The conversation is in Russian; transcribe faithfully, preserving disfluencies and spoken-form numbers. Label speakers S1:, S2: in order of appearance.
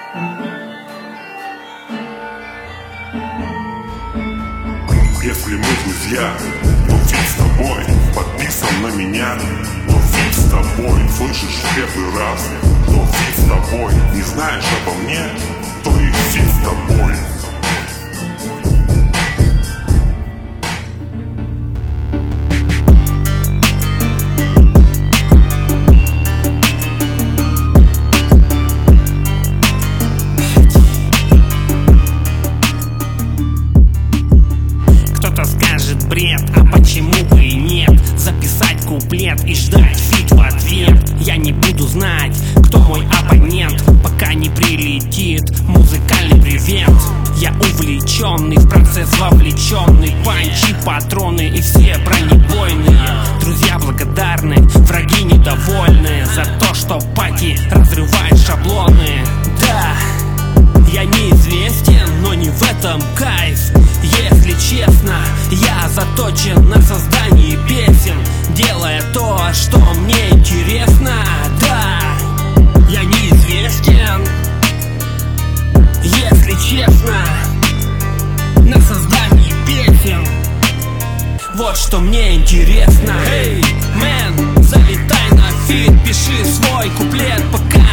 S1: Если мы друзья, то фиг с тобой. Подписан на меня, то фиг с тобой. Слышишь в первый раз, то фиг с тобой. Не знаешь обо мне, то и фиг с тобой.
S2: Бред, а почему бы и нет? Записать куплет и ждать фит в ответ. Я не буду знать, кто мой оппонент, пока не прилетит музыкальный привет. Я увлеченный, в процесс вовлеченный. Панчи, патроны и все бронебойные. Друзья благодарны, враги недовольны за то, что пати разрывает шаблоны. Да, я неизвестен, но не в этом кайф. Если честно, я заточен на создании песен, делая то, что мне интересно. Да, я неизвестен, если честно, на создании песен. Вот что мне интересно. Эй, мэн, залетай на фит, пиши свой куплет, пока